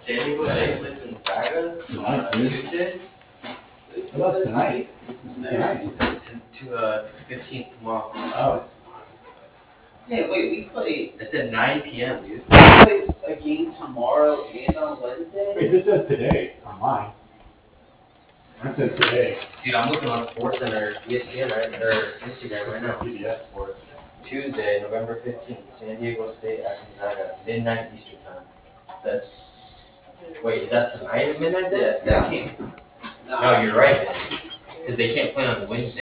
San Diego State plays Gonzaga Tonight, on dude. Tuesday. Well, that's tonight. Tonight. To 15th tomorrow. Oh. Hey, wait, we play. It's at 9 p.m., dude. We play a game tomorrow and on Wednesday. Wait, this says today on mine. Mine says today. Dude, I'm looking on SportsCenter, ESPN, right, or Instagram right now. CBS Sports. Tuesday, November 15th, San Diego State at Gonzaga, midnight Eastern time. That's. Wait, is that tonight at midnight then? That can't. No, you're right, because they can't play on Wednesday.